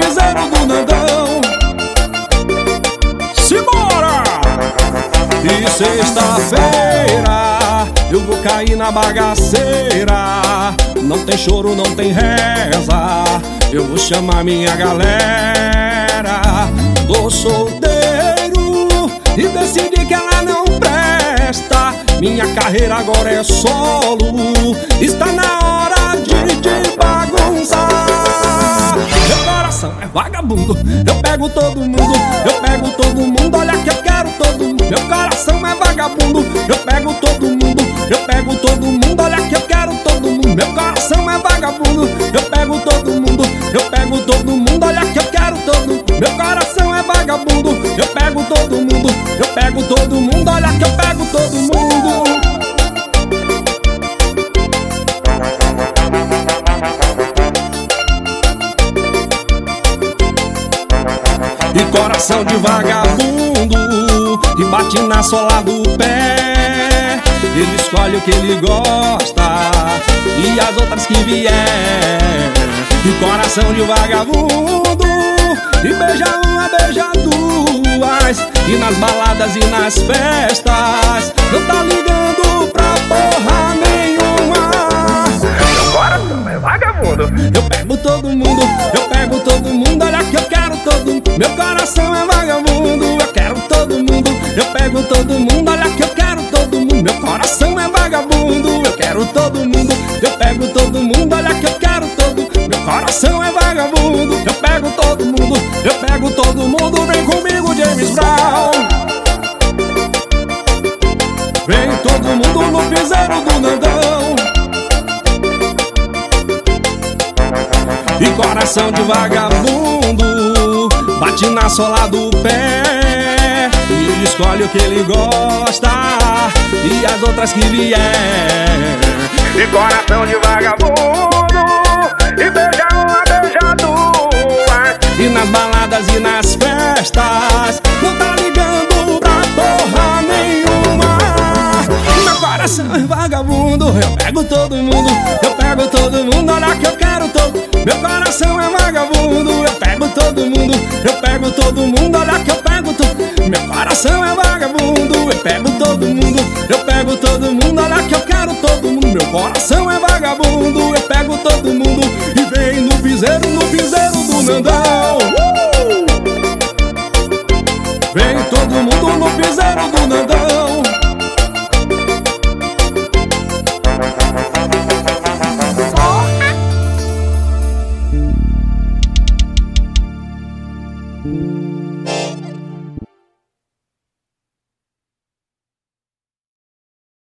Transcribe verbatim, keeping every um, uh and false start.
piseiro do Nandão. Simbora! E sexta-feira eu vou cair na bagaceira. Não tem choro, não tem reza. Eu vou chamar minha galera. Tô solteiro e decidi que ela não presta. Minha carreira agora é solo. Está na hora de, de bagunçar. Meu coração é vagabundo. Eu pego todo mundo, eu pego todo mundo. Olha que eu quero todo mundo. Meu coração é vagabundo. Eu pego todo mundo, eu pego todo mundo. Olha que eu quero todo mundo. Meu coração é vagabundo. Eu pego todo mundo, eu pego todo mundo. Olha que eu quero todo mundo. Meu coração é vagabundo. Eu pego todo mundo, eu pego todo mundo. Olha que eu pego todo mundo. E coração de vagabundo que bate na sola do pé. Ele escolhe o que ele gosta e as outras que vier. E coração de vagabundo e beija uma, beija duas. E nas baladas e nas festas não tá ligando pra porra nenhuma. Meu coração é vagabundo. Eu pego todo mundo, eu pego todo mundo. Olha que eu quero todo mundo. Meu coração é vagabundo. Eu quero todo mundo, eu pego todo mundo. Olha que eu quero todo mundo. Meu coração é vagabundo. Eu quero todo mundo, eu pego todo mundo. Olha que eu quero todo mundo. Meu coração é vagabundo. Eu pego todo mundo, eu pego todo mundo. Vem comigo, James Brown. Vem todo mundo no piseiro do Nandão. E coração de vagabundo bate na sola do pé. E ele escolhe o que ele gosta e as outras que vier. E coração de vagabundo e beija uma, beija duas. E nas baladas e nas festas não tá ligando pra porra nenhuma. Meu coração é vagabundo. Eu pego todo mundo, eu pego todo mundo. Olha que eu quero todo. Meu coração é vagabundo. Eu pego todo mundo, eu pego todo mundo. Olha que eu pego todo. Meu coração é vagabundo. Eu pego todo mundo, eu pego todo mundo. Olha que eu quero todo mundo. Meu coração é vagabundo. Eu pego todo mundo e vem no piseiro, no piseiro do Nandão. uh! Vem todo mundo no piseiro do Nandão. Thank you.